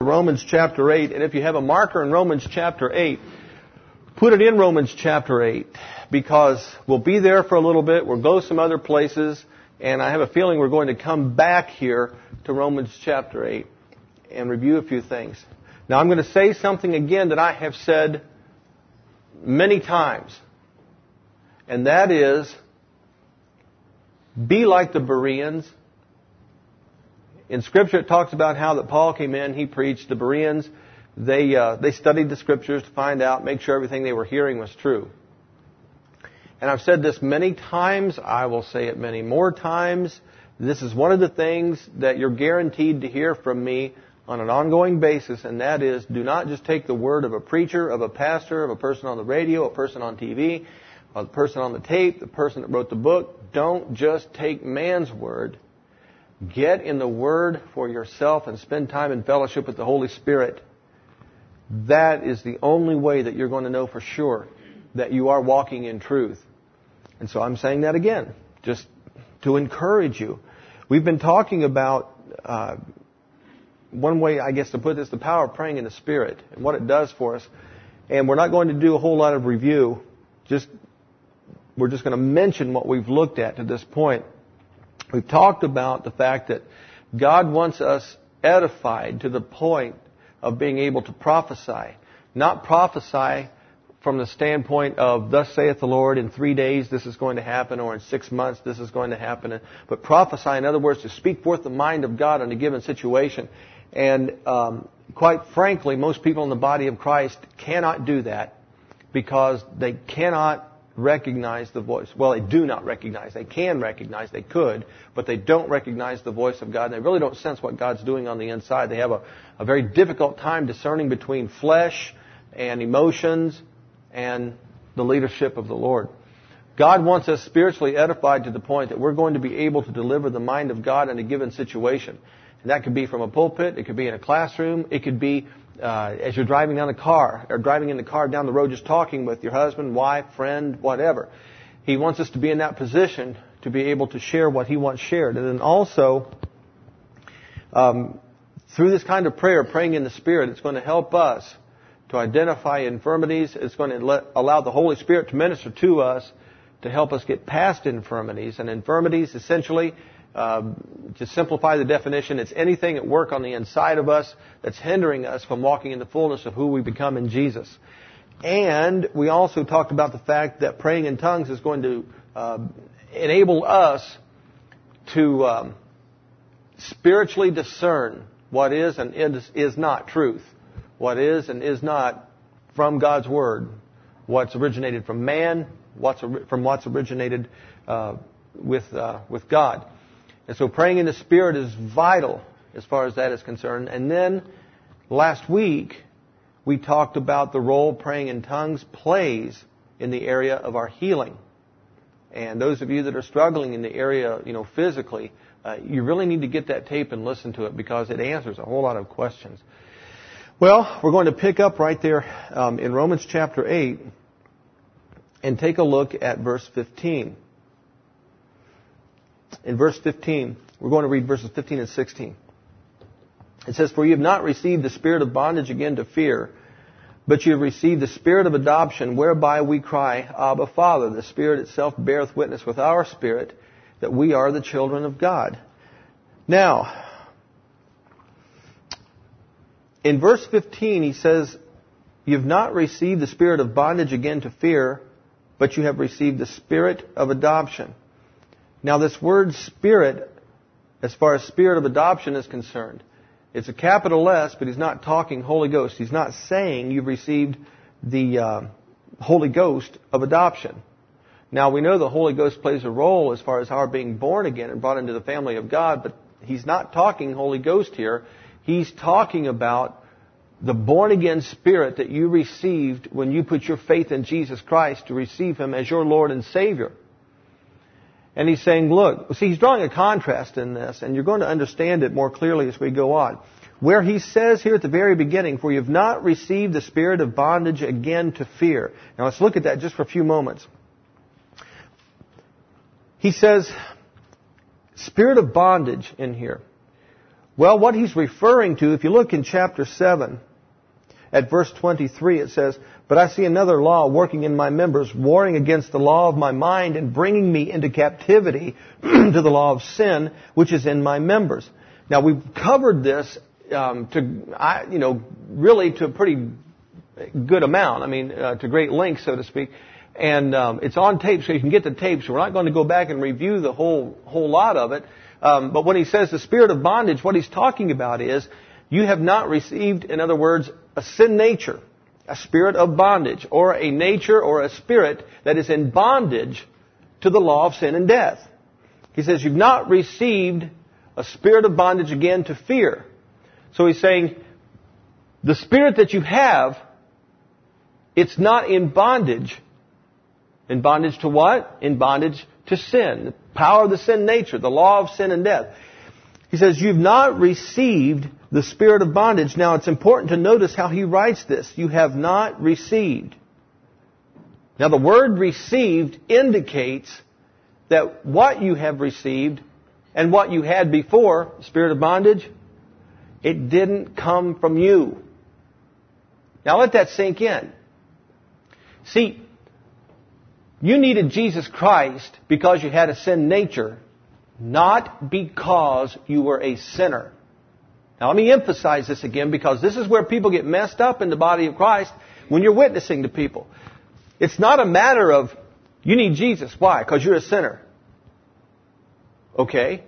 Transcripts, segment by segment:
Romans chapter 8, and if you have a marker in Romans chapter 8, put it in Romans chapter 8, because we'll be there for a little bit, we'll go some other places, and I have a feeling we're going to come back here to Romans chapter 8 and review a few things. Now I'm going to say something again that I have said many times, and that is, be like the Bereans. In Scripture, it talks about how that Paul came in, he preached. The Bereans, they studied the Scriptures to find out, make sure everything they were hearing was true. And I've said this many times. I will say it many more times. This is one of the things that you're guaranteed to hear from me on an ongoing basis, and that is, do not just take the word of a preacher, of a pastor, of a person on the radio, a person on TV, a person on the tape, the person that wrote the book. Don't just take man's word. Get in the Word for yourself and spend time in fellowship with the Holy Spirit. That is the only way that you're going to know for sure that you are walking in truth. And so I'm saying that again, just to encourage you. We've been talking about, one way, I guess, to put this, the power of praying in the Spirit and what it does for us. And we're not going to do a whole lot of review. We're just going to mention what we've looked at to this point. We've talked about the fact that God wants us edified to the point of being able to prophesy. Not prophesy from the standpoint of, thus saith the Lord, in 3 days this is going to happen, or in 6 months this is going to happen. But prophesy, in other words, to speak forth the mind of God in a given situation. And quite frankly, most people in the body of Christ cannot do that because they cannot recognize the voice. Well, they do not recognize. They can recognize. They could, but they don't recognize the voice of God. And they really don't sense what God's doing on the inside. They have a very difficult time discerning between flesh and emotions and the leadership of the Lord. God wants us spiritually edified to the point that we're going to be able to deliver the mind of God in a given situation. And that could be from a pulpit. It could be in a classroom. It could be as you're driving down a car, or driving in the car down the road, just talking with your husband, wife, friend, whatever. He wants us to be in that position to be able to share what He wants shared. And then also, through this kind of prayer, praying in the Spirit, it's going to help us to identify infirmities. It's going to allow the Holy Spirit to minister to us to help us get past infirmities. And infirmities, essentially, to simplify the definition, it's anything at work on the inside of us that's hindering us from walking in the fullness of who we become in Jesus. And we also talked about the fact that praying in tongues is going to enable us to spiritually discern what is and is not truth, what is and is not from God's Word, what's originated from man, what's originated with God. And so praying in the Spirit is vital as far as that is concerned. And then last week, we talked about the role praying in tongues plays in the area of our healing. And those of you that are struggling in the area, physically, you really need to get that tape and listen to it because it answers a whole lot of questions. Well, we're going to pick up right there in Romans chapter 8 and take a look at verse 15. In verse 15, we're going to read verses 15 and 16. It says, "For you have not received the spirit of bondage again to fear, but you have received the spirit of adoption, whereby we cry, Abba, Father. The Spirit itself beareth witness with our spirit that we are the children of God." Now, in verse 15, he says, "You have not received the spirit of bondage again to fear, but you have received the spirit of adoption." Now, this word spirit, as far as spirit of adoption is concerned, it's a capital S, but he's not talking Holy Ghost. He's not saying you've received the Holy Ghost of adoption. Now, we know the Holy Ghost plays a role as far as our being born again and brought into the family of God, but he's not talking Holy Ghost here. He's talking about the born-again spirit that you received when you put your faith in Jesus Christ to receive Him as your Lord and Savior. And he's saying, look, see, he's drawing a contrast in this, and you're going to understand it more clearly as we go on. Where he says here at the very beginning, "For you have not received the spirit of bondage again to fear." Now let's look at that just for a few moments. He says, spirit of bondage in here. Well, what he's referring to, if you look in chapter 7, at verse 23, it says, "But I see another law working in my members, warring against the law of my mind and bringing me into captivity to the law of sin, which is in my members." Now, we've covered this really to a pretty good amount. I mean, to great length, so to speak. And it's on tape, so you can get the tape. So we're not going to go back and review the whole lot of it. But when he says the spirit of bondage, what he's talking about is you have not received, in other words, a sin nature, a spirit of bondage, or a nature or a spirit that is in bondage to the law of sin and death. He says you've not received a spirit of bondage again to fear. So he's saying the spirit that you have, it's not in bondage. In bondage to what? In bondage to sin. The power of the sin nature, the law of sin and death. He says you've not received the spirit of bondage. Now it's important to notice how he writes this. You have not received. Now the word received indicates that what you have received and what you had before, spirit of bondage, it didn't come from you. Now let that sink in. See, you needed Jesus Christ because you had a sin nature, not because you were a sinner. Now let me emphasize this again, because this is where people get messed up in the body of Christ when you're witnessing to people. It's not a matter of, you need Jesus. Why? Because you're a sinner. Okay.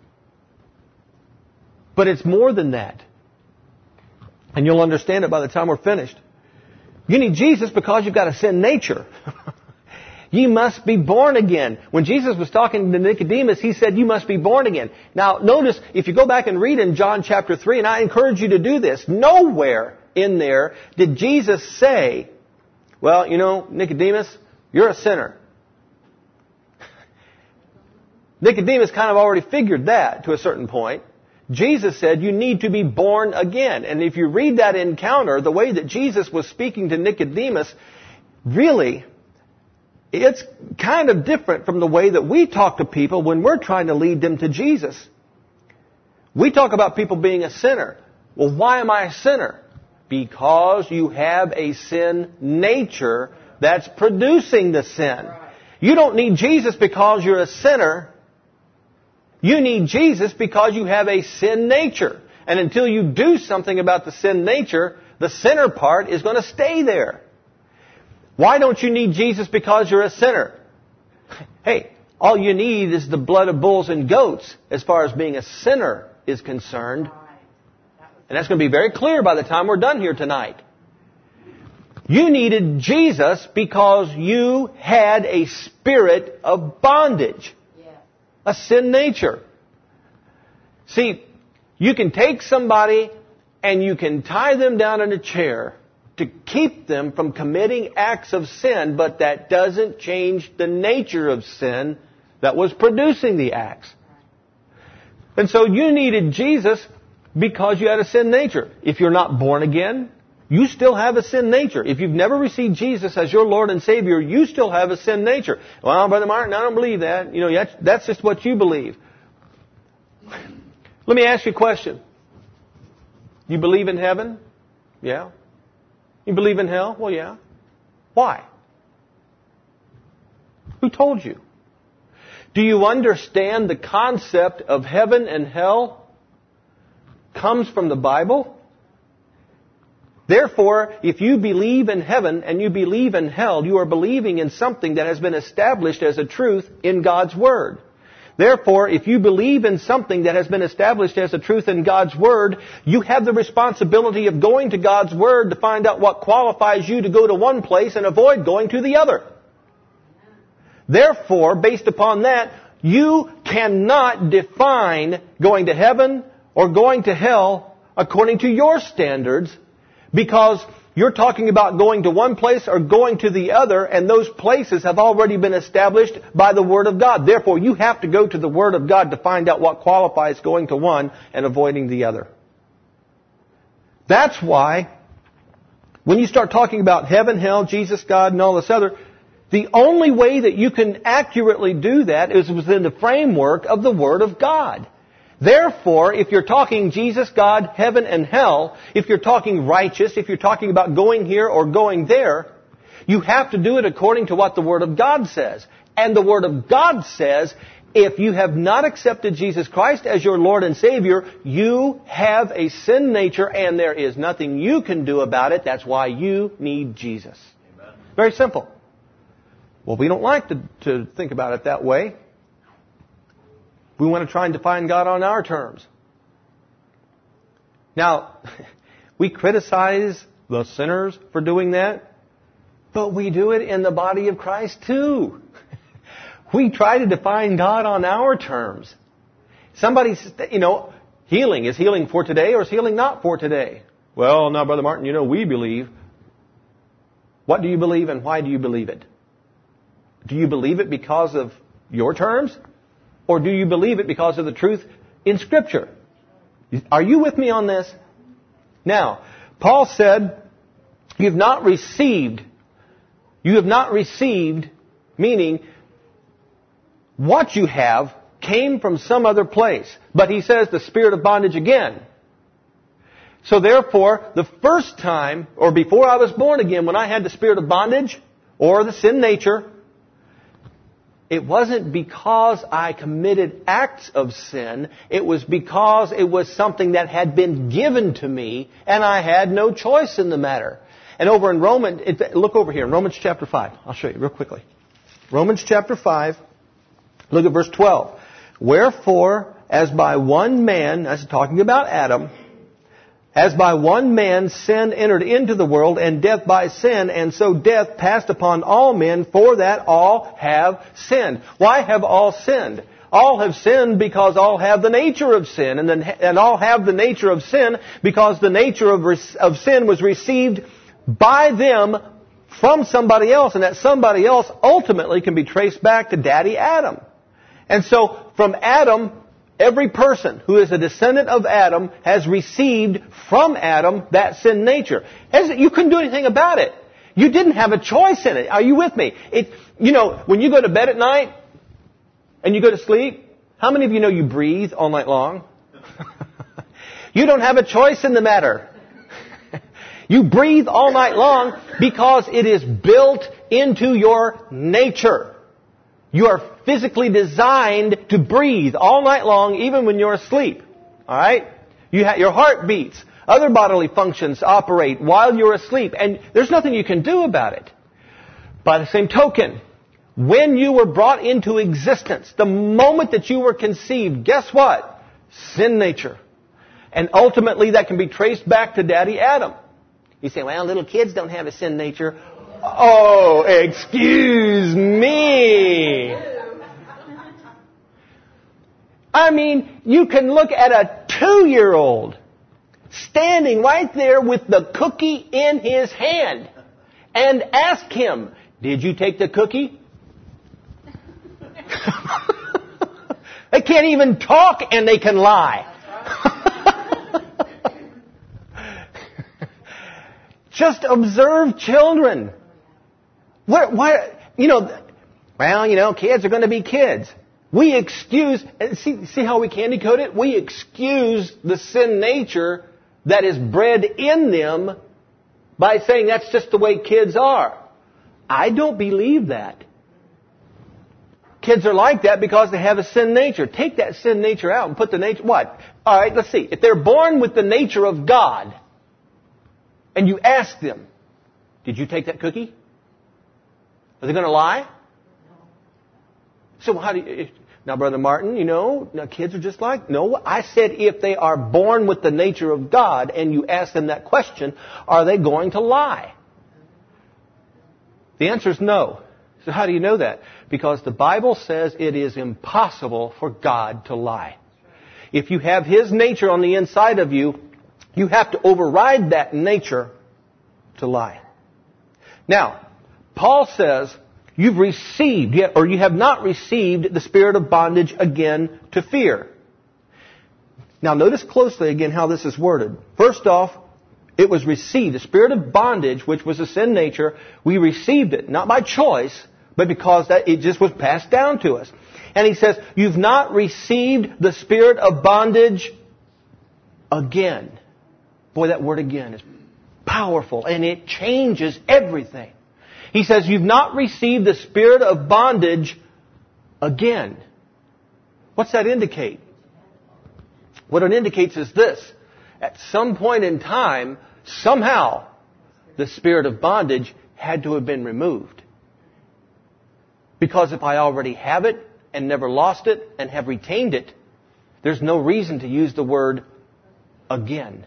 But it's more than that. And you'll understand it by the time we're finished. You need Jesus because you've got a sin nature. You must be born again. When Jesus was talking to Nicodemus, he said, you must be born again. Now, notice, if you go back and read in John chapter 3, and I encourage you to do this, nowhere in there did Jesus say, well, Nicodemus, you're a sinner. Nicodemus kind of already figured that to a certain point. Jesus said you need to be born again. And if you read that encounter, the way that Jesus was speaking to Nicodemus, really, it's kind of different from the way that we talk to people when we're trying to lead them to Jesus. We talk about people being a sinner. Well, why am I a sinner? Because you have a sin nature that's producing the sin. You don't need Jesus because you're a sinner. You need Jesus because you have a sin nature. And until you do something about the sin nature, the sinner part is going to stay there. Why don't you need Jesus because you're a sinner? Hey, all you need is the blood of bulls and goats as far as being a sinner is concerned. And that's going to be very clear by the time we're done here tonight. You needed Jesus because you had a spirit of bondage. A sin nature. See, you can take somebody and you can tie them down in a chair to keep them from committing acts of sin, but that doesn't change the nature of sin that was producing the acts. And so you needed Jesus because you had a sin nature. If you're not born again, you still have a sin nature. If you've never received Jesus as your Lord and Savior, you still have a sin nature. Well, Brother Martin, I don't believe that. That's just what you believe. Let me ask you a question. You believe in heaven? Yeah. You believe in hell? Well, yeah. Why? Who told you? Do you understand the concept of heaven and hell comes from the Bible? Therefore, if you believe in heaven and you believe in hell, you are believing in something that has been established as a truth in God's Word. Therefore, if you believe in something that has been established as a truth in God's Word, you have the responsibility of going to God's Word to find out what qualifies you to go to one place and avoid going to the other. Therefore, based upon that, you cannot define going to heaven or going to hell according to your standards, because you're talking about going to one place or going to the other, and those places have already been established by the Word of God. Therefore, you have to go to the Word of God to find out what qualifies going to one and avoiding the other. That's why, when you start talking about heaven, hell, Jesus, God, and all this other, the only way that you can accurately do that is within the framework of the Word of God. Therefore, if you're talking Jesus, God, heaven, and hell, if you're talking righteous, if you're talking about going here or going there, you have to do it according to what the Word of God says. And the Word of God says, if you have not accepted Jesus Christ as your Lord and Savior, you have a sin nature and there is nothing you can do about it. That's why you need Jesus. Amen. Very simple. Well, we don't like to think about it that way. We want to try and define God on our terms. Now, we criticize the sinners for doing that, but we do it in the body of Christ too. We try to define God on our terms. Somebody, healing. Is healing for today or is healing not for today? Well, now, Brother Martin, we believe. What do you believe and why do you believe it? Do you believe it because of your terms? Or do you believe it because of the truth in Scripture? Are you with me on this? Now, Paul said, you have not received, meaning what you have came from some other place. But he says the spirit of bondage again. So therefore, the first time, or before I was born again, when I had the spirit of bondage, or the sin nature, it wasn't because I committed acts of sin. It was because it was something that had been given to me, and I had no choice in the matter. And over in look over here, in Romans chapter 5. I'll show you real quickly. Romans chapter 5, look at verse 12. Wherefore, as by one man, that's talking about Adam, as by one man sin entered into the world, and death by sin, and so death passed upon all men, for that all have sinned. Why have all sinned? All have sinned because all have the nature of sin, and all have the nature of sin because the nature of sin was received by them from somebody else, and that somebody else ultimately can be traced back to Daddy Adam. And so from Adam, every person who is a descendant of Adam has received from Adam that sin nature. You couldn't do anything about it. You didn't have a choice in it. Are you with me? When you go to bed at night and you go to sleep, how many of you know you breathe all night long? You don't have a choice in the matter. You breathe all night long because it is built into your nature. You are physically designed to breathe all night long, even when you're asleep. All right? Your heart beats. Other bodily functions operate while you're asleep, and there's nothing you can do about it. By the same token, when you were brought into existence, the moment that you were conceived, guess what? Sin nature. And ultimately, that can be traced back to Daddy Adam. You say, well, little kids don't have a sin nature. Oh, excuse me. I mean, you can look at a 2-year-old standing right there with the cookie in his hand and ask him, did you take the cookie? They can't even talk and they can lie. Just observe children. Kids are going to be kids. We excuse, see how we candy coat it? We excuse the sin nature that is bred in them by saying that's just the way kids are. I don't believe that. Kids are like that because they have a sin nature. Take that sin nature out and put the nature, what? All right, let's see. If they're born with the nature of God, and you ask them, did you take that cookie? Are they going to lie? So how do you... Now, Brother Martin, kids are just like... No, I said if they are born with the nature of God and you ask them that question, are they going to lie? The answer is no. So how do you know that? Because the Bible says it is impossible for God to lie. If you have His nature on the inside of you, you have to override that nature to lie. Now, Paul says, you've received, or you have not received the spirit of bondage again to fear. Now, notice closely again how this is worded. First off, it was received. The spirit of bondage, which was a sin nature, we received it, not by choice, but because that it just was passed down to us. And he says, you've not received the spirit of bondage again. Boy, that word again is powerful, and it changes everything. He says, you've not received the spirit of bondage again. What's that indicate? What it indicates is this. At some point in time, somehow, the spirit of bondage had to have been removed. Because if I already have it and never lost it and have retained it, there's no reason to use the word again.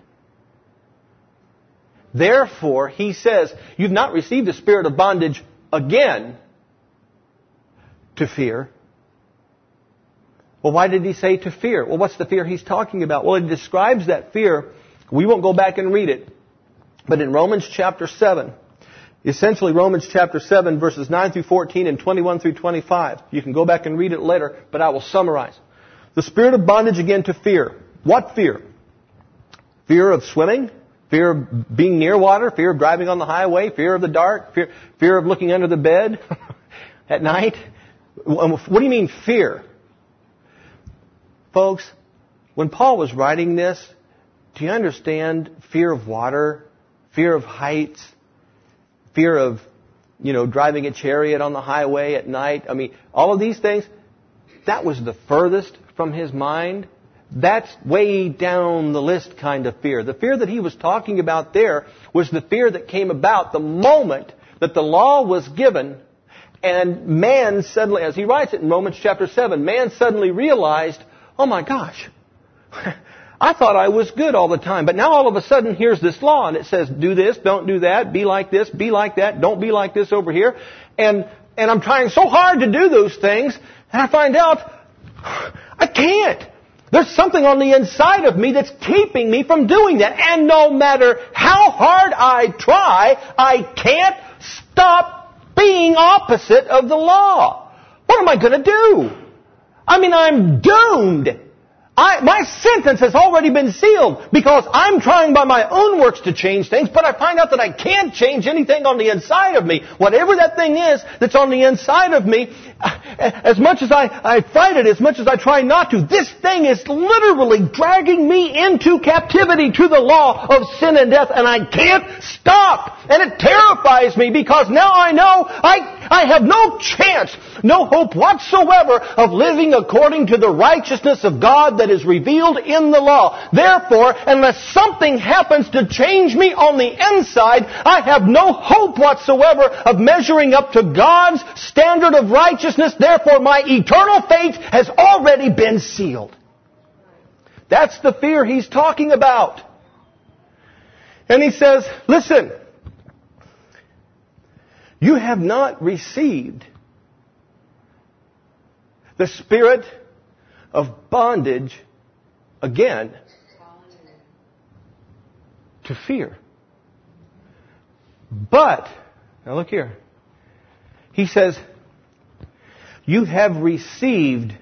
Therefore, he says, you've not received the spirit of bondage again to fear. Well, why did he say to fear? Well, what's the fear he's talking about? Well, he describes that fear. We won't go back and read it. But in Romans chapter 7, essentially Romans chapter 7, verses 9 through 14 and 21 through 25. You can go back and read it later, but I will summarize. The spirit of bondage again to fear. What fear? Fear of swimming? Fear of being near water? Fear of driving on the highway? Fear of the dark? Fear of looking under the bed at night? What do you mean fear? Folks, when Paul was writing this, do you understand fear of water, fear of heights, fear of, driving a chariot on the highway at night? I mean, all of these things, that was the furthest from his mind. That's way down the list kind of fear. The fear that he was talking about there was the fear that came about the moment that the law was given, and man suddenly, as he writes it in Romans chapter 7, man suddenly realized, oh my gosh, I thought I was good all the time, but now all of a sudden here's this law, and it says do this, don't do that, be like this, be like that, don't be like this over here. And I'm trying so hard to do those things, and I find out I can't. There's something on the inside of me that's keeping me from doing that. And no matter how hard I try, I can't stop being opposite of the law. What am I going to do? I mean, I'm doomed. My sentence has already been sealed because I'm trying by my own works to change things, but I find out that I can't change anything on the inside of me. Whatever that thing is that's on the inside of me, as much as I fight it, as much as I try not to, this thing is literally dragging me into captivity to the law of sin and death, and I can't stop. And it terrifies me because now I know I have no chance, no hope whatsoever of living according to the righteousness of God that is revealed in the law. Therefore, unless something happens to change me on the inside, I have no hope whatsoever of measuring up to God's standard of righteousness. Therefore, my eternal fate has already been sealed. That's the fear he's talking about. And he says, listen, you have not received the spirit of bondage again to fear. But, now look here. He says, you have received.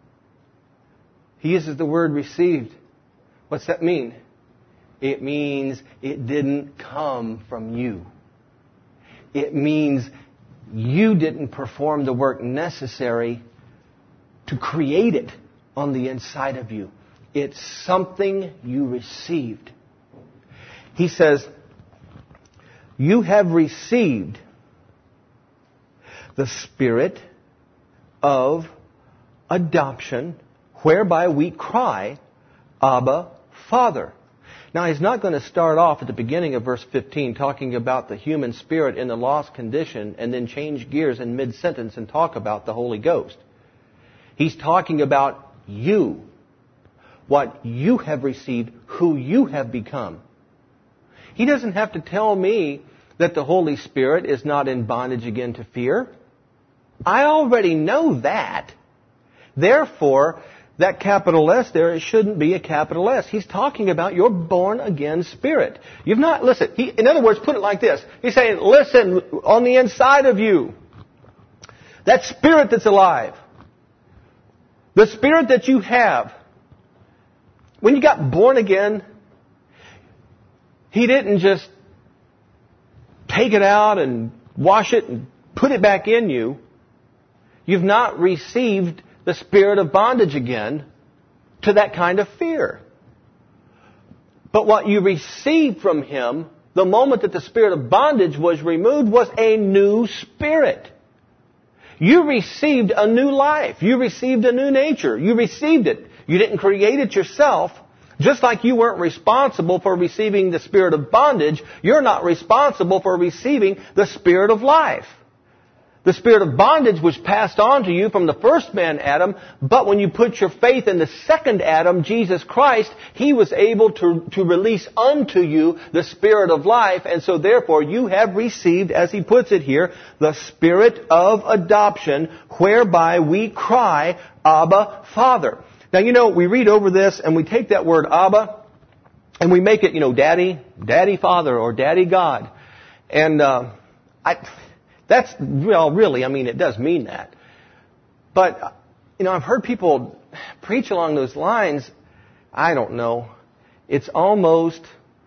He uses the word received. What's that mean? It means it didn't come from you. It means you didn't perform the work necessary to create it on the inside of you. It's something you received. He says, you have received the spirit of adoption, whereby we cry, Abba, Father. Now, he's not going to start off at the beginning of verse 15 talking about the human spirit in the lost condition and then change gears in mid-sentence and talk about the Holy Ghost. He's talking about you, what you have received, who you have become. He doesn't have to tell me that the Holy Spirit is not in bondage again to fear. I already know that. Therefore, that capital S there, it shouldn't be a capital S. He's talking about your born again spirit. You've not, listen, in other words, put it like this. He's saying, listen, on the inside of you, that spirit that's alive, the spirit that you have, when you got born again, He didn't just take it out and wash it and put it back in you. You've not received the spirit of bondage again to that kind of fear. But what you received from Him, the moment that the spirit of bondage was removed, was a new spirit. You received a new life. You received a new nature. You received it. You didn't create it yourself. Just like you weren't responsible for receiving the spirit of bondage, you're not responsible for receiving the spirit of life. The spirit of bondage was passed on to you from the first man, Adam, but when you put your faith in the second Adam, Jesus Christ, He was able to release unto you the spirit of life, and so therefore you have received, as he puts it here, the spirit of adoption, whereby we cry, Abba, Father. Now, we read over this and we take that word Abba and we make it, Daddy, Daddy Father, or Daddy God. And that's, really, it does mean that. But, I've heard people preach along those lines. I don't know. It's almost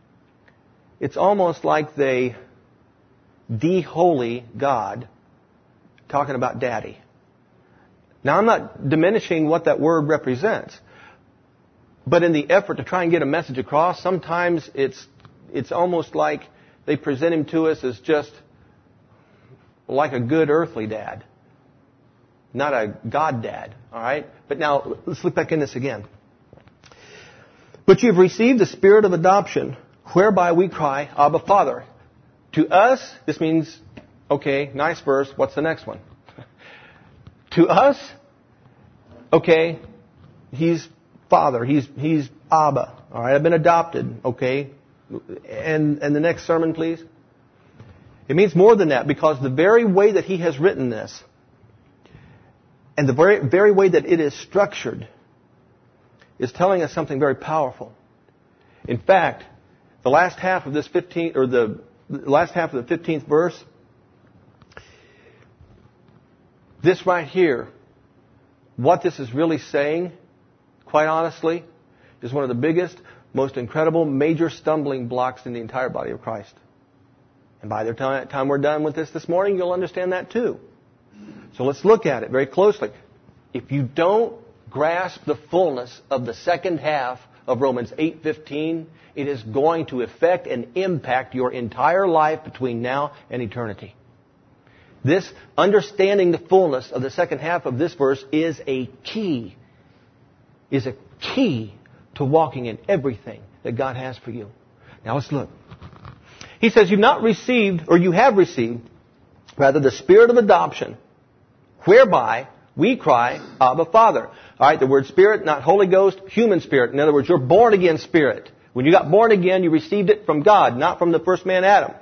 like they de-holy God talking about Daddy. Now, I'm not diminishing what that word represents. But in the effort to try and get a message across, sometimes it's almost like they present Him to us as just like a good earthly dad. Not a God dad. All right? But now, let's look back in this again. But you've received the spirit of adoption, whereby we cry, Abba, Father. To us, this means, okay, nice verse. What's the next one? To us, okay, He's Father. He's Abba. All right, I've been adopted. Okay, and the next sermon, please. It means more than that, because the very way that He has written this, and the very way that it is structured, is telling us something very powerful. In fact, the last half of this 15th, or the last half of the 15th verse. This right here, what this is really saying, quite honestly, is one of the biggest, most incredible, major stumbling blocks in the entire body of Christ. And by the time we're done with this morning, you'll understand that too. So let's look at it very closely. If you don't grasp the fullness of the second half of Romans 8:15, it is going to affect and impact your entire life between now and eternity. This, understanding the fullness of the second half of this verse, is a key to walking in everything that God has for you. Now let's look. He says, you have received, the spirit of adoption, whereby we cry, Abba, Father. All right, the word spirit, not Holy Ghost, human spirit. In other words, you're born again spirit. When you got born again, you received it from God, not from the first man, Adam.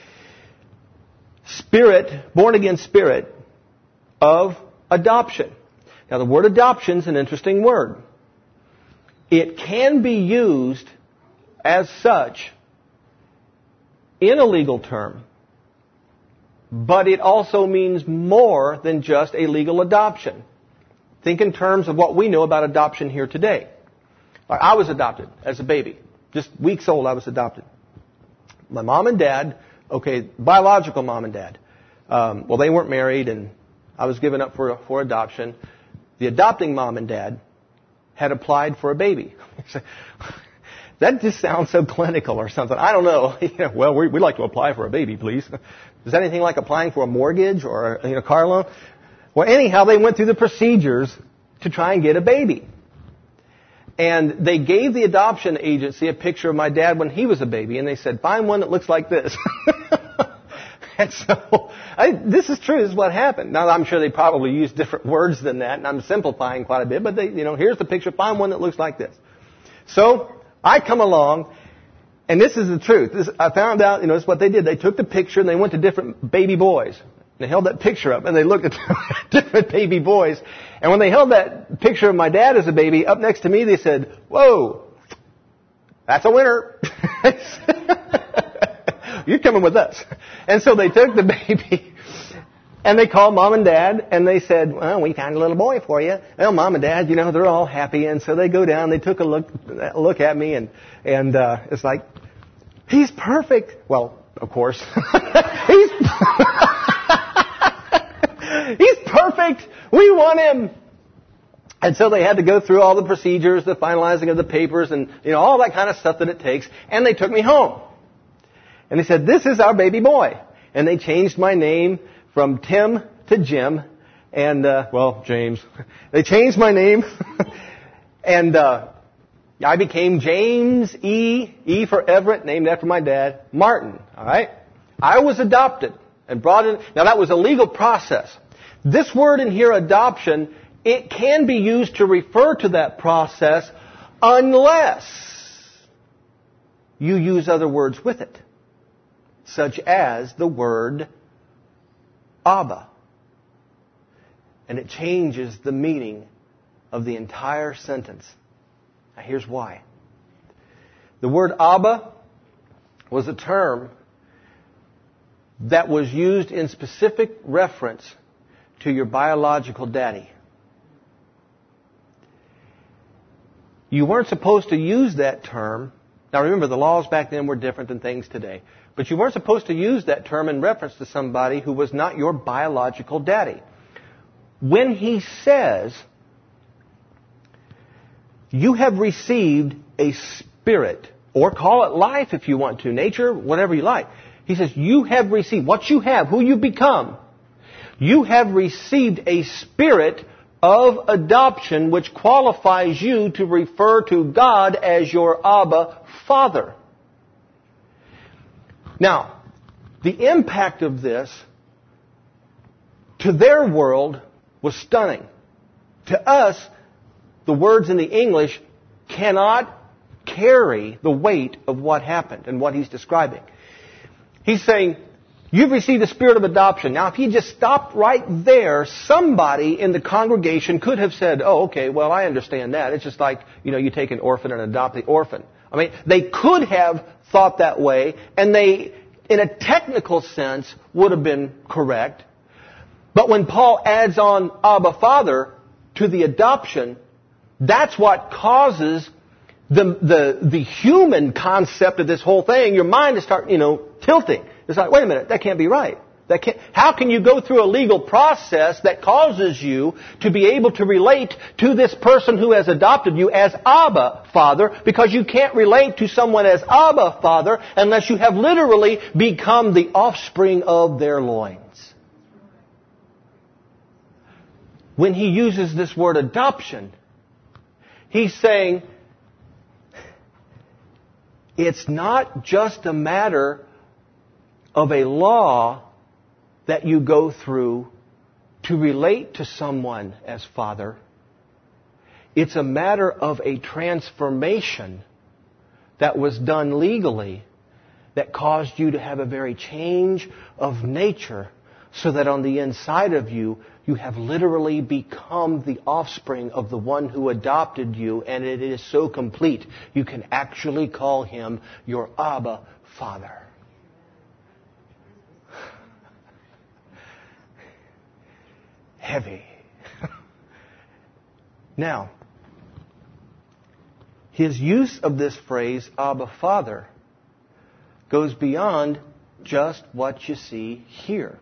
Spirit, born again spirit of adoption. Now the word adoption is an interesting word. It can be used as such in a legal term, but it also means more than just a legal adoption. Think in terms of what we know about adoption here today. I was adopted as a baby. Just weeks old, I was adopted. My mom and dad, biological mom and dad, they weren't married, and I was given up for adoption. The adopting mom and dad had applied for a baby. That just sounds so clinical or something. I don't know. Well, we'd like to apply for a baby, please. Is that anything like applying for a mortgage or a car loan? Well, anyhow, they went through the procedures to try and get a baby. And they gave the adoption agency a picture of my dad when he was a baby, and they said, find one that looks like this. And so, this is true. This is what happened. Now, I'm sure they probably used different words than that, and I'm simplifying quite a bit, but here's the picture. Find one that looks like this. So, I come along, and this is the truth. I found out, this is what they did. They took the picture, and they went to different baby boys. They held that picture up, and they looked at different baby boys. And when they held that picture of my dad as a baby up next to me, they said, whoa, that's a winner. You're coming with us. And so they took the baby, and they called mom and dad, and they said, well, we found a little boy for you. Well, mom and dad, they're all happy. And so they go down, they took a look at me, and it's like, he's perfect. Well, of course. He's perfect. We want him. And so they had to go through all the procedures, the finalizing of the papers, and all that kind of stuff that it takes. And they took me home. And they said, this is our baby boy. And they changed my name from Tim to Jim. And, James. They changed my name. And I became James E for Everett, named after my dad, Martin. All right? I was adopted and brought in. Now, that was a legal process. This word in here, adoption, it can be used to refer to that process unless you use other words with it, such as the word Abba. And it changes the meaning of the entire sentence. Now, here's why. The word Abba was a term that was used in specific reference to your biological daddy. You weren't supposed to use that term. Now remember, the laws back then were different than things today. But you weren't supposed to use that term in reference to somebody who was not your biological daddy. When he says, you have received a spirit, or call it life if you want to, nature, whatever you like. He says, you have received, what you have, who you become. You have received a spirit of adoption which qualifies you to refer to God as your Abba Father. Now, the impact of this to their world was stunning. To us, the words in the English cannot carry the weight of what happened and what he's describing. He's saying, you've received the spirit of adoption. Now, if he just stopped right there, somebody in the congregation could have said, oh, okay, well, I understand that. It's just like, you take an orphan and adopt the orphan. I mean, they could have thought that way, and they, in a technical sense, would have been correct. But when Paul adds on Abba Father to the adoption, that's what causes the human concept of this whole thing, your mind to start, tilting. It's like, wait a minute, that can't be right. How can you go through a legal process that causes you to be able to relate to this person who has adopted you as Abba Father, because you can't relate to someone as Abba Father unless you have literally become the offspring of their loins. When he uses this word adoption, he's saying, it's not just a matter of a law that you go through to relate to someone as father. It's a matter of a transformation that was done legally that caused you to have a very change of nature, so that on the inside of you, you have literally become the offspring of the one who adopted you, and it is so complete, you can actually call him your Abba Father. Heavy. Now, his use of this phrase, Abba Father, goes beyond just what you see here.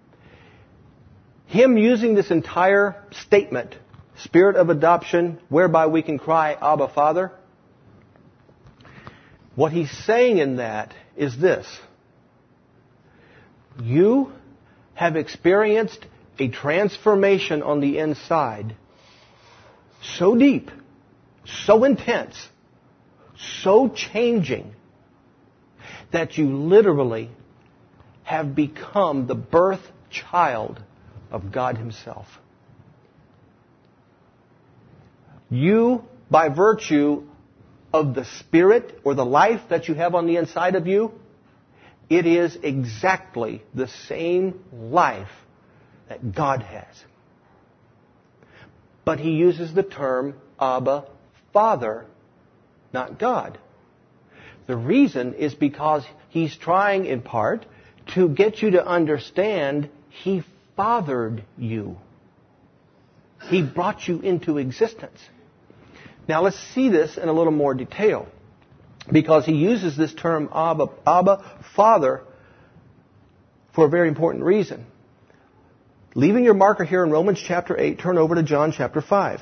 Him using this entire statement, spirit of adoption, whereby we can cry, Abba Father, what he's saying in that is this. You have experienced a transformation on the inside so deep, so intense, so changing, that you literally have become the birth child of God Himself. You, by virtue of the Spirit or the life that you have on the inside of you, it is exactly the same life that God has. But He uses the term Abba, Father, not God. The reason is because He's trying, in part, to get you to understand He fathered you. He brought you into existence. Now let's see this in a little more detail, because He uses this term Abba, Father, for a very important reason. Leaving your marker here in Romans chapter 8, turn over to John chapter 5.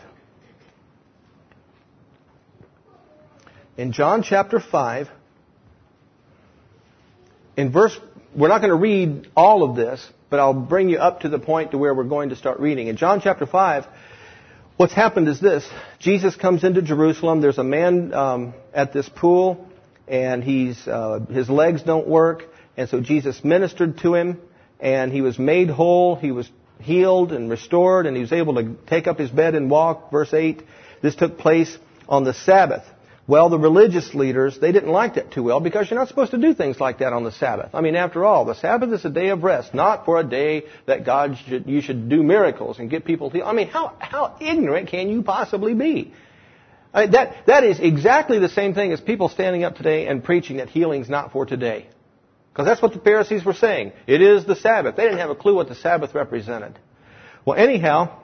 In John chapter 5, in verse, we're not going to read all of this, but I'll bring you up to the point to where we're going to start reading. In John chapter 5, what's happened is this. Jesus comes into Jerusalem. There's a man at this pool, and his legs don't work. And so Jesus ministered to him, and he was made whole. He was healed and restored, and he was able to take up his bed and walk. Verse 8, this took place on the Sabbath. Well, the religious leaders, they didn't like that too well because you're not supposed to do things like that on the Sabbath. I mean, after all, the Sabbath is a day of rest, not for a day that you should do miracles and get people healed. I mean, how ignorant can you possibly be? I mean, that is exactly the same thing as people standing up today and preaching that healing's not for today. Because that's what the Pharisees were saying. It is the Sabbath. They didn't have a clue what the Sabbath represented. Well, anyhow,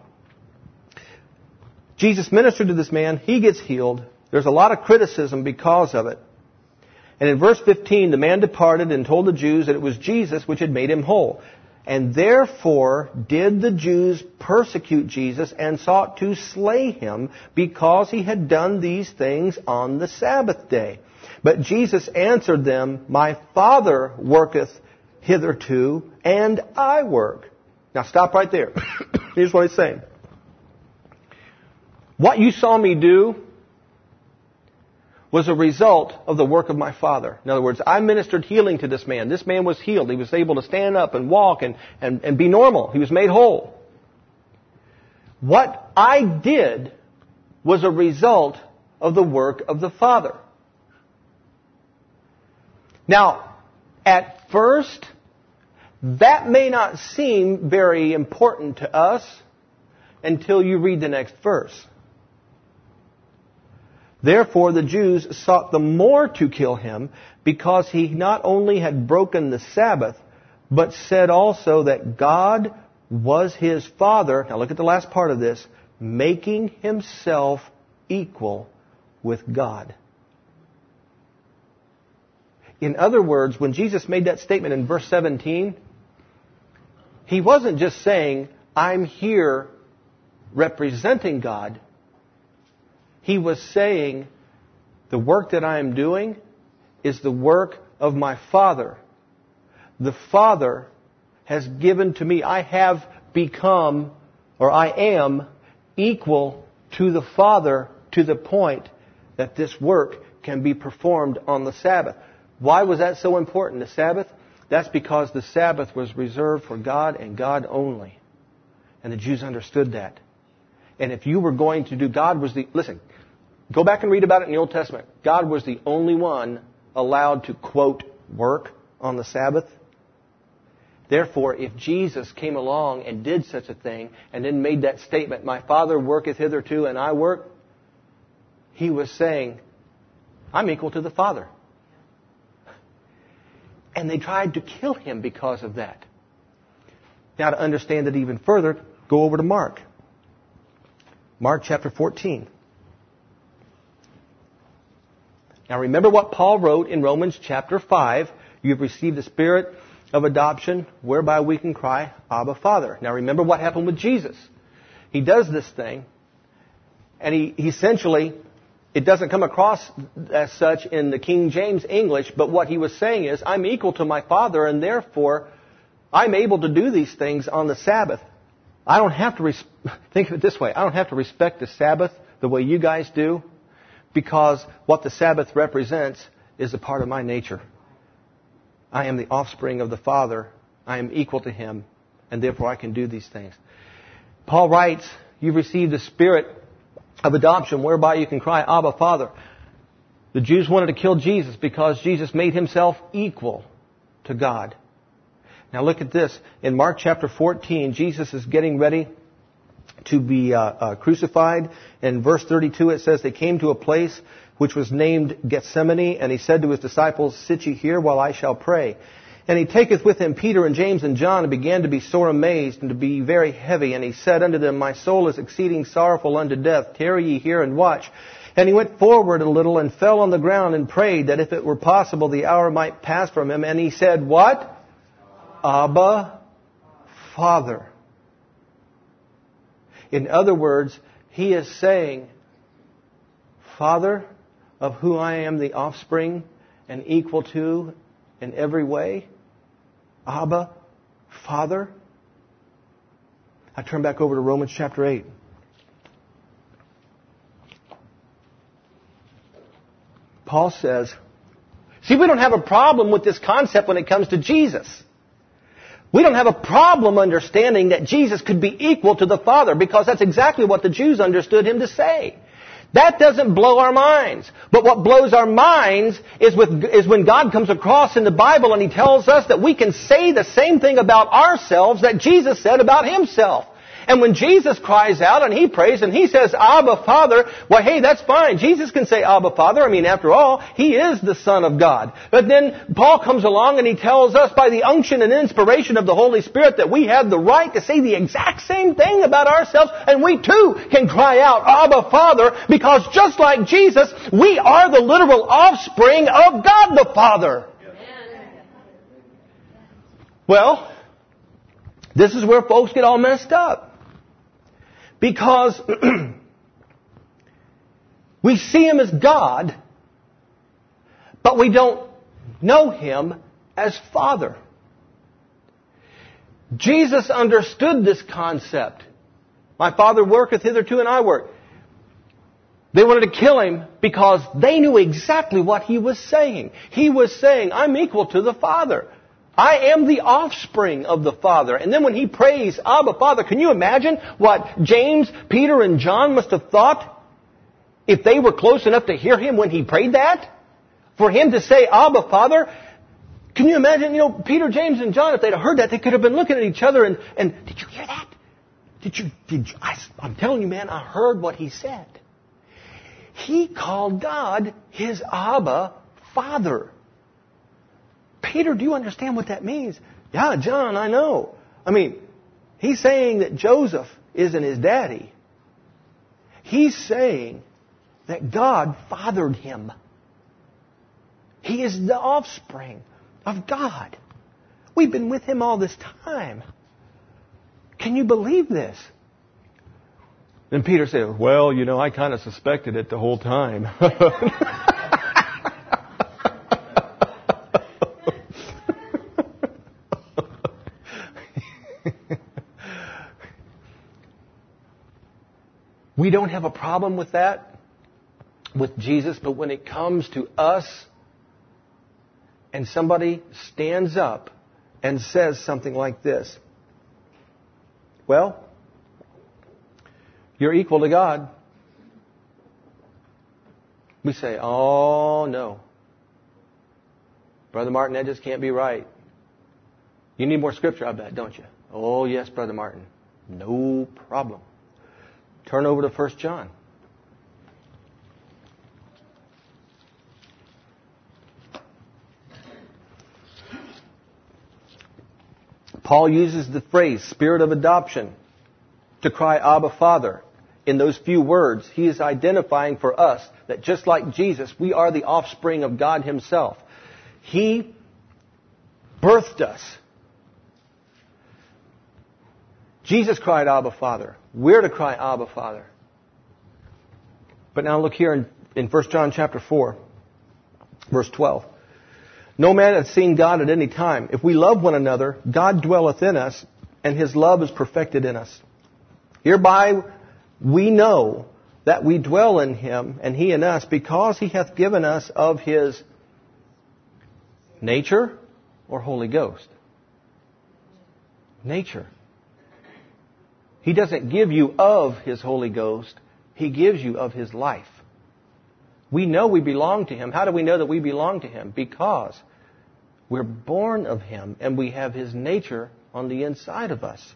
Jesus ministered to this man. He gets healed. There's a lot of criticism because of it. And in verse 15, the man departed and told the Jews that it was Jesus which had made him whole. And therefore did the Jews persecute Jesus and sought to slay him because he had done these things on the Sabbath day. But Jesus answered them, my Father worketh hitherto, and I work. Now stop right there. Here's what he's saying. What you saw me do was a result of the work of my Father. In other words, I ministered healing to this man. This man was healed. He was able to stand up and walk and be normal. He was made whole. What I did was a result of the work of the Father. Now, at first, that may not seem very important to us until you read the next verse. Therefore, the Jews sought the more to kill him because he not only had broken the Sabbath, but said also that God was his Father. Now look at the last part of this. Making himself equal with God. In other words, when Jesus made that statement in verse 17, he wasn't just saying, I'm here representing God. He was saying, the work that I am doing is the work of my Father. The Father has given to me. I have become, or I am, equal to the Father to the point that this work can be performed on the Sabbath. Why was that so important, the Sabbath? That's because the Sabbath was reserved for God and God only. And the Jews understood that. And if you were going to do, listen, go back and read about it in the Old Testament. God was the only one allowed to, quote, work on the Sabbath. Therefore, if Jesus came along and did such a thing and then made that statement, my Father worketh hitherto and I work, he was saying, I'm equal to the Father. And they tried to kill him because of that. Now, to understand it even further, go over to Mark. Mark chapter 14. Now remember what Paul wrote in Romans chapter 5. You have received the Spirit of adoption whereby we can cry, Abba, Father. Now remember what happened with Jesus. He does this thing, and he essentially, it doesn't come across as such in the King James English, but what he was saying is, I'm equal to my Father, and therefore I'm able to do these things on the Sabbath. I don't have to, think of it this way, I don't have to respect the Sabbath the way you guys do, because what the Sabbath represents is a part of my nature. I am the offspring of the Father. I am equal to Him, and therefore I can do these things. Paul writes, you've received the Spirit of adoption whereby you can cry, Abba, Father. The Jews wanted to kill Jesus because Jesus made Himself equal to God. Now look at this. In Mark chapter 14, Jesus is getting ready to be crucified. In verse 32 it says, they came to a place which was named Gethsemane, and He said to His disciples, sit ye here while I shall pray. And He taketh with Him Peter and James and John, and began to be sore amazed and to be very heavy. And He said unto them, my soul is exceeding sorrowful unto death. Tarry ye here and watch. And He went forward a little and fell on the ground and prayed that if it were possible the hour might pass from Him. And He said, what? Abba, Father. In other words, He is saying, Father, of who I am the offspring and equal to in every way. Abba, Father. I turn back over to Romans chapter 8. Paul says, see, we don't have a problem with this concept when it comes to Jesus. We don't have a problem understanding that Jesus could be equal to the Father, because that's exactly what the Jews understood Him to say. That doesn't blow our minds. But what blows our minds is when God comes across in the Bible and He tells us that we can say the same thing about ourselves that Jesus said about Himself. And when Jesus cries out and He prays and He says, Abba, Father, well, hey, that's fine. Jesus can say Abba, Father. I mean, after all, He is the Son of God. But then Paul comes along and he tells us by the unction and inspiration of the Holy Spirit that we have the right to say the exact same thing about ourselves, and we too can cry out, Abba, Father, because just like Jesus, we are the literal offspring of God the Father. Well, this is where folks get all messed up. Because we see Him as God, but we don't know Him as Father. Jesus understood this concept. My Father worketh hitherto and I work. They wanted to kill Him because they knew exactly what He was saying. He was saying, I'm equal to the Father. I am the offspring of the Father. And then when He prays, Abba, Father, can you imagine what James, Peter, and John must have thought if they were close enough to hear Him when He prayed that? For Him to say, Abba, Father, can you imagine, Peter, James, and John, if they'd have heard that, they could have been looking at each other and did you hear that? I'm telling you, man, I heard what he said. He called God His Abba, Father. Peter, do you understand what that means? Yeah, John, I know. I mean, he's saying that Joseph isn't his daddy. He's saying that God fathered him. He is the offspring of God. We've been with Him all this time. Can you believe this? Then Peter said, well, I kind of suspected it the whole time. We don't have a problem with that, with Jesus, but when it comes to us and somebody stands up and says something like this, well, you're equal to God. We say, oh, no. Brother Martin, that just can't be right. You need more scripture, I bet, don't you? Oh, yes, Brother Martin. No problem. Turn over to 1 John. Paul uses the phrase, spirit of adoption, to cry, Abba, Father. In those few words, he is identifying for us that just like Jesus, we are the offspring of God Himself. He birthed us. Jesus cried, Abba, Father. We're to cry, Abba, Father. But now look here in 1 John chapter 4, verse 12. No man hath seen God at any time. If we love one another, God dwelleth in us, and His love is perfected in us. Hereby we know that we dwell in Him, and He in us, because He hath given us of His nature or Holy Ghost. Nature. He doesn't give you of His Holy Ghost. He gives you of His life. We know we belong to Him. How do we know that we belong to Him? Because we're born of Him and we have His nature on the inside of us.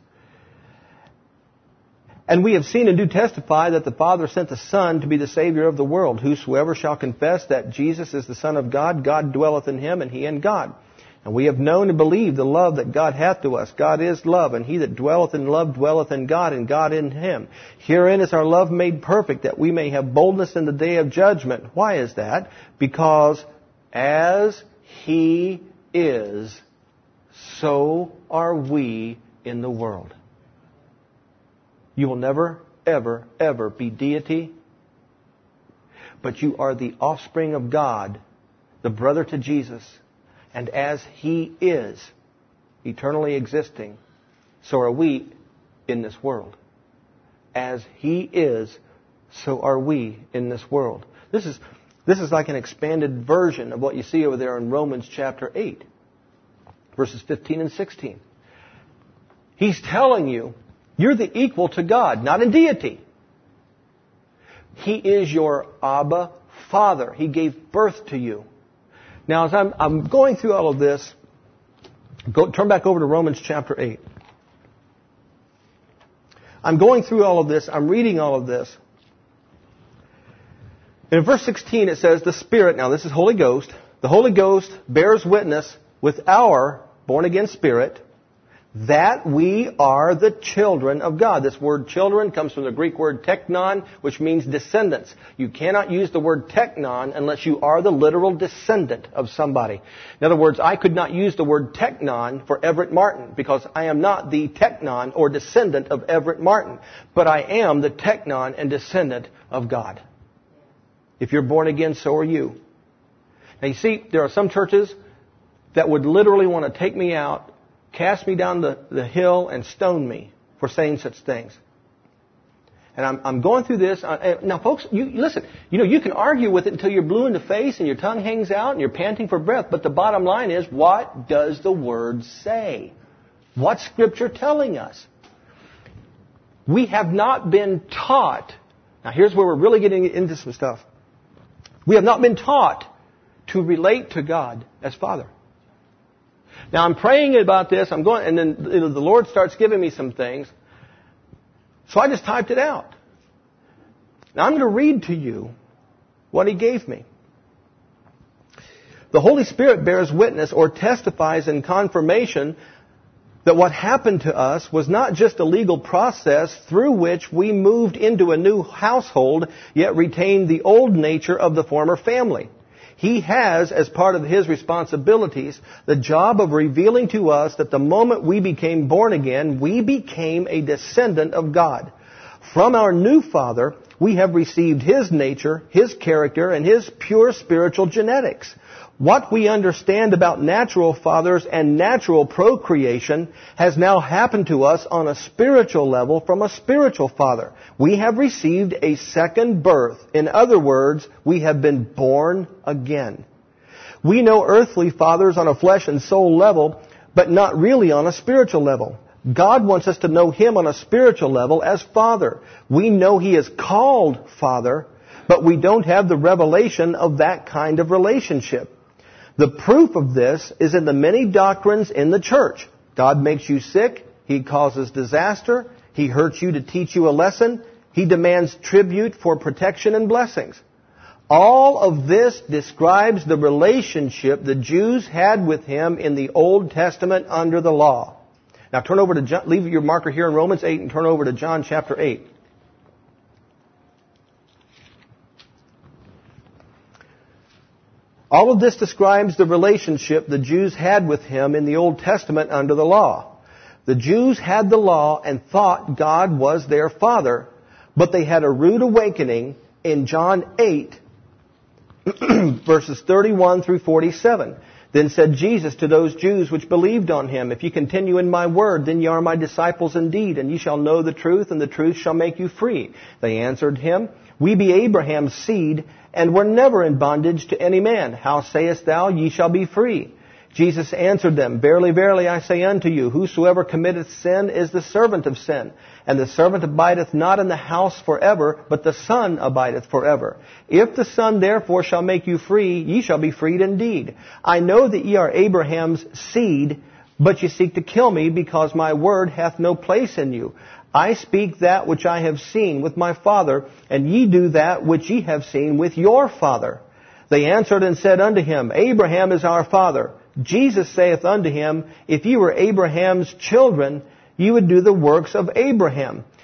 And we have seen and do testify that the Father sent the Son to be the Savior of the world. Whosoever shall confess that Jesus is the Son of God, God dwelleth in him and he in God. And we have known and believed the love that God hath to us. God is love, and he that dwelleth in love dwelleth in God, and God in him. Herein is our love made perfect, that we may have boldness in the day of judgment. Why is that? Because as He is, so are we in the world. You will never, ever, ever be deity, but you are the offspring of God, the brother to Jesus. And as He is eternally existing, so are we in this world. As He is, so are we in this world. This is like an expanded version of what you see over there in Romans chapter 8, verses 15 and 16. He's telling you, you're the equal to God, not in deity. He is your Abba Father. He gave birth to you. Now, as I'm going through all of this, turn back over to Romans chapter 8. I'm going through all of this. I'm reading all of this. And in verse 16 it says, the Spirit, now this is Holy Ghost, the Holy Ghost bears witness with our born-again spirit that we are the children of God. This word children comes from the Greek word teknon, which means descendants. You cannot use the word teknon unless you are the literal descendant of somebody. In other words, I could not use the word teknon for Everett Martin because I am not the teknon or descendant of Everett Martin, but I am the teknon and descendant of God. If you're born again, so are you. Now you see, there are some churches that would literally want to take me out, cast me down the hill, and stone me for saying such things. And I'm going through this. Now, folks, listen. You can argue with it until you're blue in the face and your tongue hangs out and you're panting for breath. But the bottom line is, what does the Word say? What's Scripture telling us? We have not been taught. Now, here's where we're really getting into some stuff. We have not been taught to relate to God as Father. Now, I'm praying about this. I'm going, and then the Lord starts giving me some things. So I just typed it out. Now, I'm going to read to you what He gave me. The Holy Spirit bears witness or testifies in confirmation that what happened to us was not just a legal process through which we moved into a new household, yet retained the old nature of the former family. He has, as part of His responsibilities, the job of revealing to us that the moment we became born again, we became a descendant of God. From our new Father, we have received His nature, His character, and His pure spiritual genetics. What we understand about natural fathers and natural procreation has now happened to us on a spiritual level from a spiritual father. We have received a second birth. In other words, we have been born again. We know earthly fathers on a flesh and soul level, but not really on a spiritual level. God wants us to know Him on a spiritual level as Father. We know He is called Father, but we don't have the revelation of that kind of relationship. The proof of this is in the many doctrines in the church. God makes you sick. He causes disaster. He hurts you to teach you a lesson. He demands tribute for protection and blessings. All of this describes the relationship the Jews had with Him in the Old Testament under the law. Now turn over to John, leave your marker here in Romans 8 and turn over to John chapter 8. All of this describes the relationship the Jews had with Him in the Old Testament under the law. The Jews had the law and thought God was their Father, but they had a rude awakening in John 8, verses 31 through 47. Then said Jesus to those Jews which believed on Him, if ye continue in my word, then ye are my disciples indeed, and ye shall know the truth, and the truth shall make you free. They answered Him, we be Abraham's seed, and were never in bondage to any man. How sayest thou, ye shall be free? Jesus answered them, verily, verily, I say unto you, whosoever committeth sin is the servant of sin. And the servant abideth not in the house forever, but the Son abideth forever. If the Son therefore shall make you free, ye shall be freed indeed. I know that ye are Abraham's seed, but ye seek to kill me, because my word hath no place in you. I speak that which I have seen with my father, and ye do that which ye have seen with your father. They answered and said unto him, Abraham is our father. Jesus saith unto him, if ye were Abraham's children, ye would do the works of Abraham.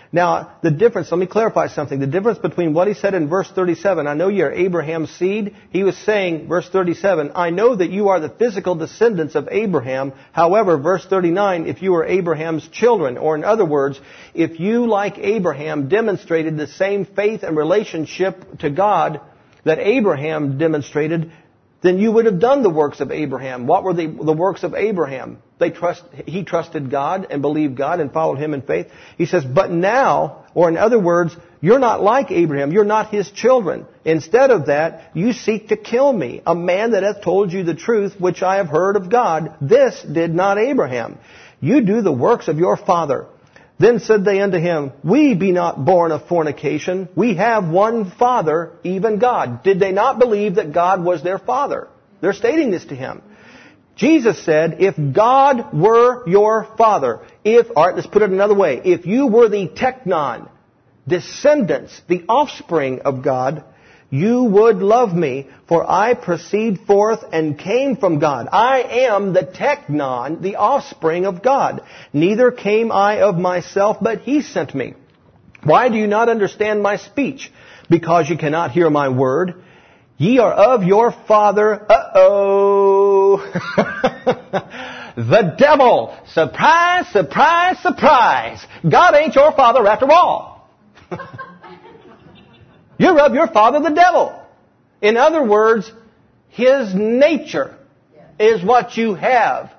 Now, the difference, let me clarify something. The difference between what he said in verse 37, I know you are Abraham's seed. He was saying, verse 37, I know that you are the physical descendants of Abraham. However, verse 39, if you are Abraham's children, or in other words, if you, like Abraham, demonstrated the same faith and relationship to God that Abraham demonstrated, then you would have done the works of Abraham. What were the works of Abraham? He trusted God and believed God and followed Him in faith. He says, but now, or in other words, you're not like Abraham. You're not his children. Instead of that, you seek to kill me, a man that hath told you the truth, which I have heard of God. This did not Abraham. You do the works of your father. Then said they unto him, we be not born of fornication. We have one Father, even God. Did they not believe that God was their Father? They're stating this to him. Jesus said, if God were your Father, alright, let's put it another way. If you were the teknon, descendants, the offspring of God, you would love me, for I proceed forth and came from God. I am the teknon, the offspring of God. Neither came I of myself, but He sent me. Why do you not understand my speech? Because you cannot hear my word. Ye are of your father, the devil. Surprise, surprise, surprise. God ain't your father after all. You're of your father, the devil. In other words, his nature is what you have.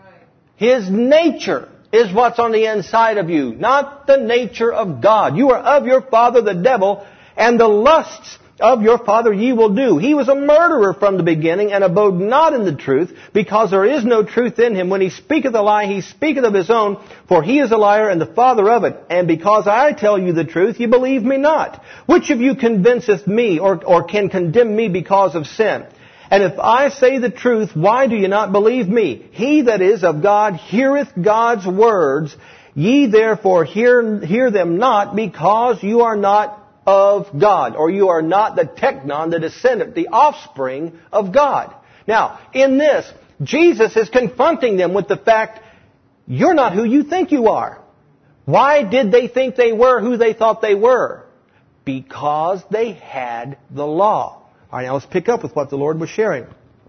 His nature is what's on the inside of you, not the nature of God. You are of your father, the devil, and the lusts of your father ye will do. He was a murderer from the beginning, and abode not in the truth, because there is no truth in him. When he speaketh a lie, he speaketh of his own, for he is a liar and the father of it. And because I tell you the truth, ye believe me not. Which of you convinceth me, or can condemn me because of sin? And if I say the truth, why do you not believe me? He that is of God heareth God's words. Ye therefore hear them not, because you are not of God, or you are not the teknon, the descendant, the offspring of God. Now, in this, Jesus is confronting them with the fact, you're not who you think you are. Why did they think they were who they thought they were? Because they had the law. All right, now let's pick up with what the Lord was sharing.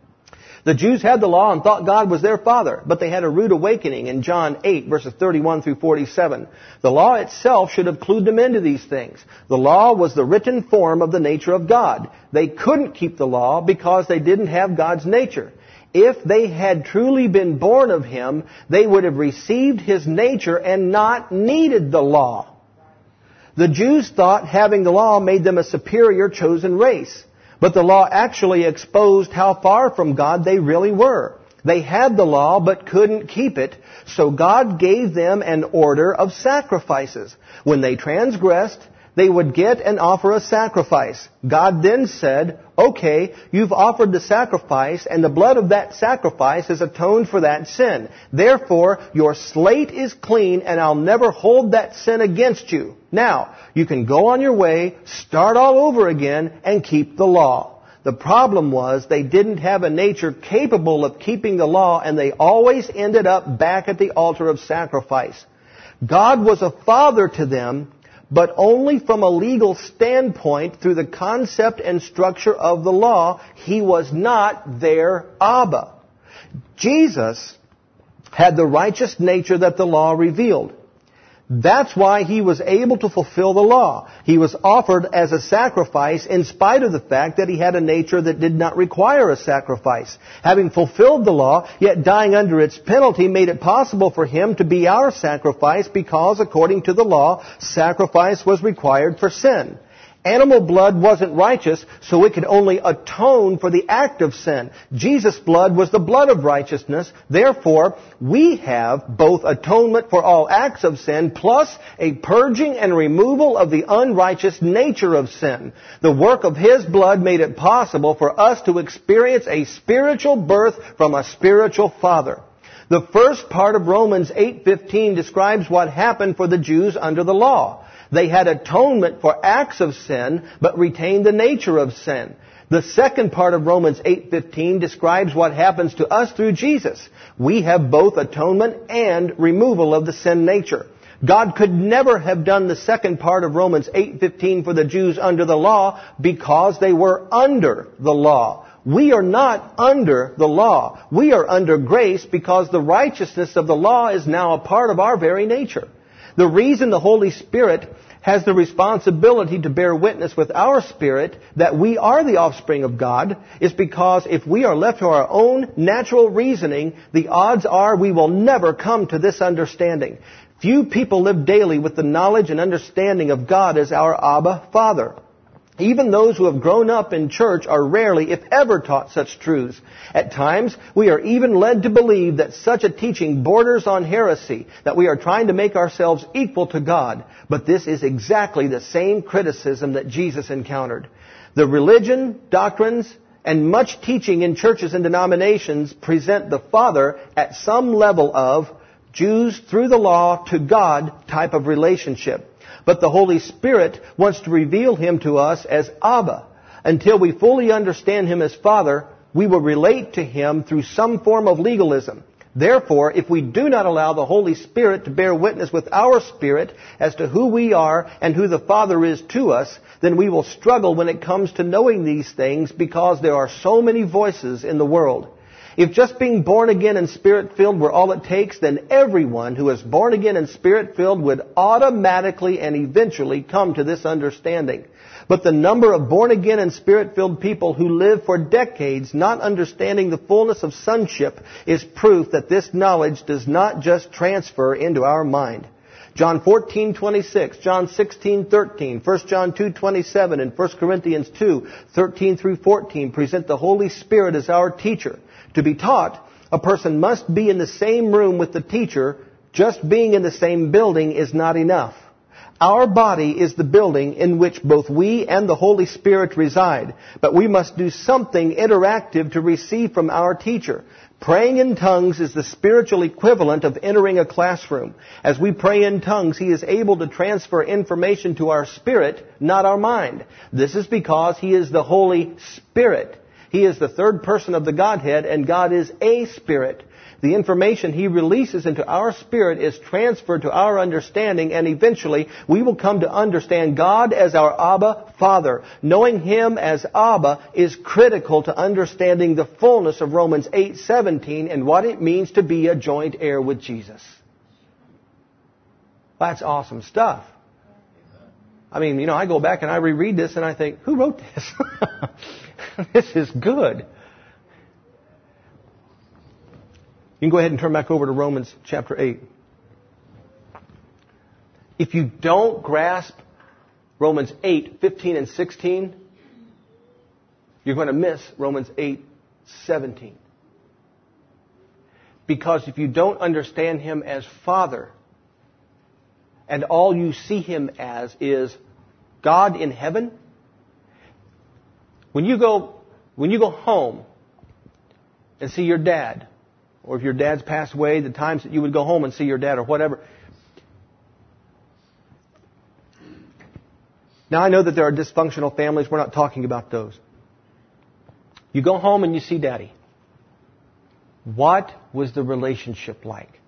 The Jews had the law and thought God was their father, but they had a rude awakening in John 8, verses 31 through 47. The law itself should have clued them into these things. The law was the written form of the nature of God. They couldn't keep the law because they didn't have God's nature. If they had truly been born of Him, they would have received His nature and not needed the law. The Jews thought having the law made them a superior chosen race. But the law actually exposed how far from God they really were. They had the law but couldn't keep it, so God gave them an order of sacrifices. When they transgressed, they would get and offer a sacrifice. God then said, okay, you've offered the sacrifice, and the blood of that sacrifice has atoned for that sin. Therefore, your slate is clean, and I'll never hold that sin against you. Now, you can go on your way, start all over again, and keep the law. The problem was they didn't have a nature capable of keeping the law, and they always ended up back at the altar of sacrifice. God was a father to them, but only from a legal standpoint through the concept and structure of the law. He was not their Abba. Jesus had the righteous nature that the law revealed. That's why He was able to fulfill the law. He was offered as a sacrifice in spite of the fact that He had a nature that did not require a sacrifice. Having fulfilled the law, yet dying under its penalty, made it possible for Him to be our sacrifice because, according to the law, sacrifice was required for sin. Animal blood wasn't righteous, so it could only atone for the act of sin. Jesus' blood was the blood of righteousness. Therefore, we have both atonement for all acts of sin, plus a purging and removal of the unrighteous nature of sin. The work of His blood made it possible for us to experience a spiritual birth from a spiritual father. The first part of Romans 8:15 describes what happened for the Jews under the law. They had atonement for acts of sin, but retained the nature of sin. The second part of Romans 8:15 describes what happens to us through Jesus. We have both atonement and removal of the sin nature. God could never have done the second part of Romans 8:15 for the Jews under the law because they were under the law. We are not under the law. We are under grace because the righteousness of the law is now a part of our very nature. The reason the Holy Spirit has the responsibility to bear witness with our spirit that we are the offspring of God is because if we are left to our own natural reasoning, the odds are we will never come to this understanding. Few people live daily with the knowledge and understanding of God as our Abba Father. Even those who have grown up in church are rarely, if ever, taught such truths. At times, we are even led to believe that such a teaching borders on heresy, that we are trying to make ourselves equal to God. But this is exactly the same criticism that Jesus encountered. The religion, doctrines, and much teaching in churches and denominations present the Father at some level of Jews through the law to God type of relationship. But the Holy Spirit wants to reveal Him to us as Abba. Until we fully understand Him as Father, we will relate to Him through some form of legalism. Therefore, if we do not allow the Holy Spirit to bear witness with our spirit as to who we are and who the Father is to us, then we will struggle when it comes to knowing these things because there are so many voices in the world. If just being born again and Spirit-filled were all it takes, then everyone who is born again and Spirit-filled would automatically and eventually come to this understanding. But the number of born again and Spirit-filled people who live for decades not understanding the fullness of sonship is proof that this knowledge does not just transfer into our mind. John 14:26, John 16:13, 1 John 2:27, and 1 Corinthians 2:13 through 14 present the Holy Spirit as our teacher. To be taught, a person must be in the same room with the teacher. Just being in the same building is not enough. Our body is the building in which both we and the Holy Spirit reside, but we must do something interactive to receive from our teacher. Praying in tongues is the spiritual equivalent of entering a classroom. As we pray in tongues, He is able to transfer information to our spirit, not our mind. This is because He is the Holy Spirit. He is the third person of the Godhead, and God is a spirit. The information He releases into our spirit is transferred to our understanding, and eventually we will come to understand God as our Abba Father. Knowing Him as Abba is critical to understanding the fullness of Romans 8:17 and what it means to be a joint heir with Jesus. That's awesome stuff. I mean, I go back and I reread this and I think, who wrote this? This is good. You can go ahead and turn back over to Romans chapter 8. If you don't grasp Romans 8:15 and 16, you're going to miss Romans 8:17. Because if you don't understand Him as Father, and all you see Him as is God in heaven, when you go home and see your dad, or if your dad's passed away, the times that you would go home and see your dad or whatever. Now I know that there are dysfunctional families. We're not talking about those. You go home and you see Daddy. What was the relationship like?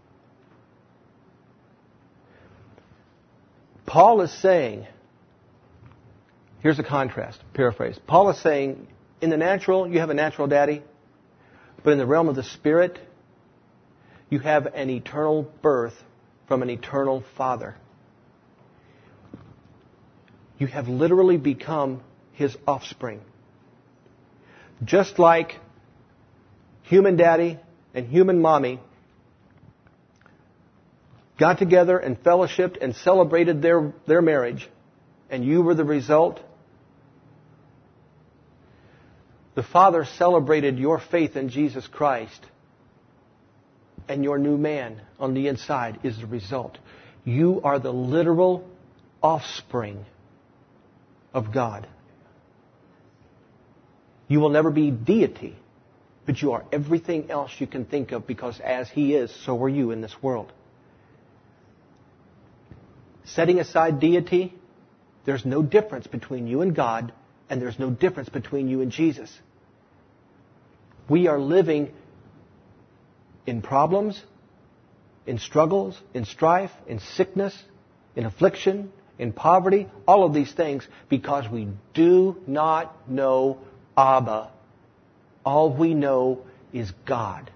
Paul is saying, here's a contrast, paraphrase. Paul is saying, in the natural, you have a natural daddy, but in the realm of the Spirit, you have an eternal birth from an eternal Father. You have literally become His offspring. Just like human daddy and human mommy got together and fellowshipped and celebrated their marriage, and you were the result, the Father celebrated your faith in Jesus Christ, and your new man on the inside is the result. You are the literal offspring of God. You will never be deity, but you are everything else you can think of, because as He is, so are you in this world. Setting aside deity, there's no difference between you and God, and there's no difference between you and Jesus. We are living in problems, in struggles, in strife, in sickness, in affliction, in poverty, all of these things, because we do not know Abba. All we know is God.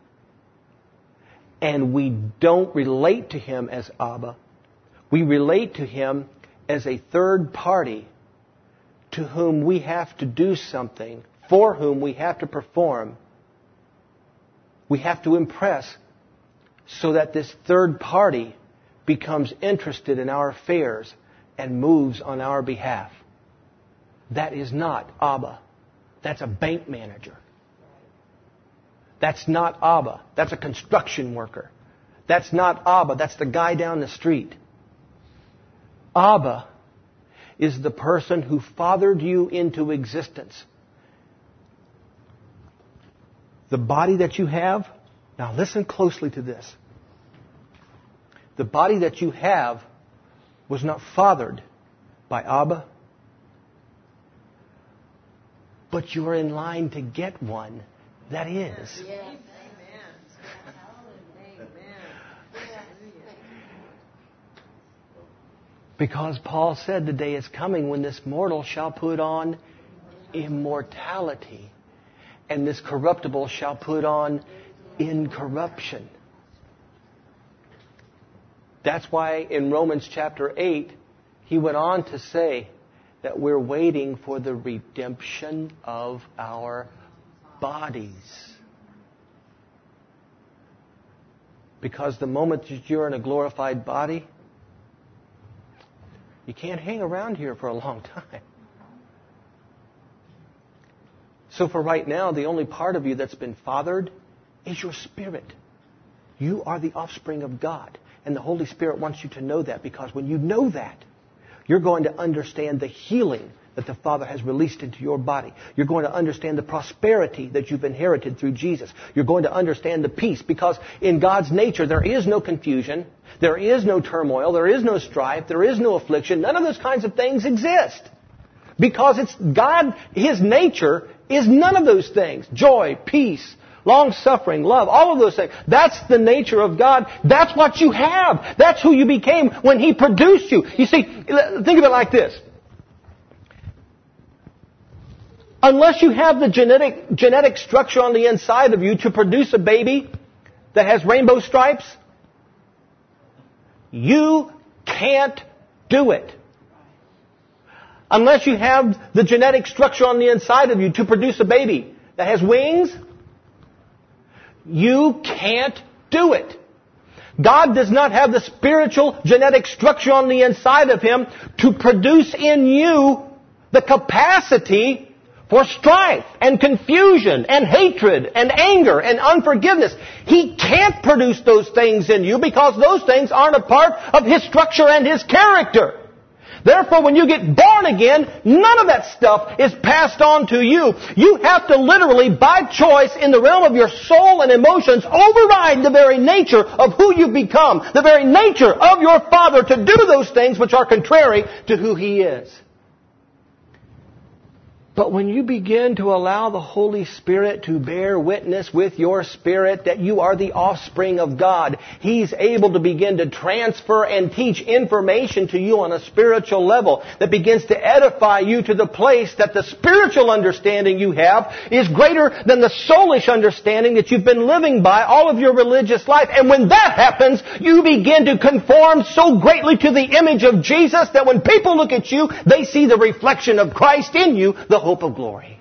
And we don't relate to Him as Abba. We relate to Him as a third party to whom we have to do something, for whom we have to perform. We have to impress so that this third party becomes interested in our affairs and moves on our behalf. That is not Abba. That's a bank manager. That's not Abba. That's a construction worker. That's not Abba. That's the guy down the street. Abba is the person who fathered you into existence. The body that you have, now listen closely to this. The body that you have was not fathered by Abba, but you're in line to get one that is. Yes. Because Paul said the day is coming when this mortal shall put on immortality, and this corruptible shall put on incorruption. That's why in Romans chapter 8, he went on to say that we're waiting for the redemption of our bodies. Because the moment that you're in a glorified body, you can't hang around here for a long time. So for right now, the only part of you that's been fathered is your spirit. You are the offspring of God. And the Holy Spirit wants you to know that, because when you know that, you're going to understand the healing that the Father has released into your body. You're going to understand the prosperity that you've inherited through Jesus. You're going to understand the peace, because in God's nature there is no confusion, there is no turmoil, there is no strife, there is no affliction. None of those kinds of things exist. Because it's God, His nature is none of those things. Joy, peace, long-suffering, love, all of those things. That's the nature of God. That's what you have. That's who you became when He produced you. You see, think of it like this. Unless you have the genetic structure on the inside of you to produce a baby that has rainbow stripes, you can't do it. Unless you have the genetic structure on the inside of you to produce a baby that has wings, you can't do it. God does not have the spiritual genetic structure on the inside of Him to produce in you the capacity for strife and confusion and hatred and anger and unforgiveness. He can't produce those things in you because those things aren't a part of His structure and His character. Therefore, when you get born again, none of that stuff is passed on to you. You have to literally, by choice, in the realm of your soul and emotions, override the very nature of who you've become, the very nature of your Father, to do those things which are contrary to who He is. But when you begin to allow the Holy Spirit to bear witness with your spirit that you are the offspring of God, He's able to begin to transfer and teach information to you on a spiritual level that begins to edify you to the place that the spiritual understanding you have is greater than the soulish understanding that you've been living by all of your religious life. And when that happens, you begin to conform so greatly to the image of Jesus that when people look at you, they see the reflection of Christ in you, the hope of glory.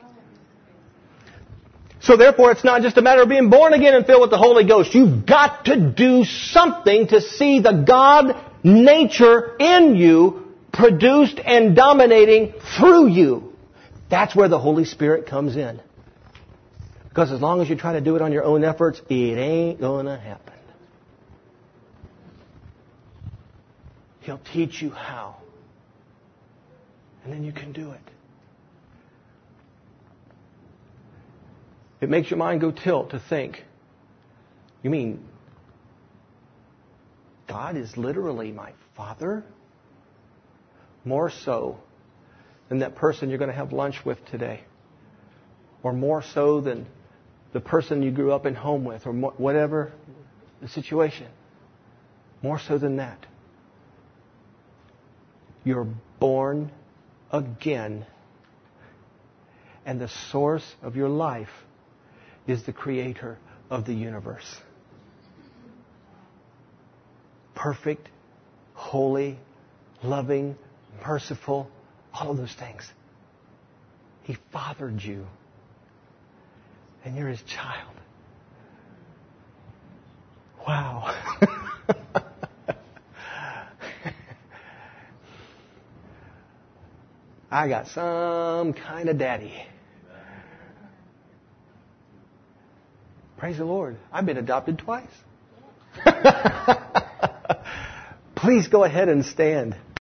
So therefore, it's not just a matter of being born again and filled with the Holy Ghost. You've got to do something to see the God nature in you produced and dominating through you. That's where the Holy Spirit comes in. Because as long as you try to do it on your own efforts, it ain't going to happen. He'll teach you how. And then you can do it. It makes your mind go tilt to think, you mean God is literally my Father? More so than that person you're going to have lunch with today. Or more so than the person you grew up in home with, or whatever the situation. More so than that, you're born again. And the source of your life is the Creator of the universe. Perfect, holy, loving, merciful, all of those things. He fathered you. And you're His child. Wow. I got some kind of daddy. Praise the Lord. I've been adopted twice. Please go ahead and stand.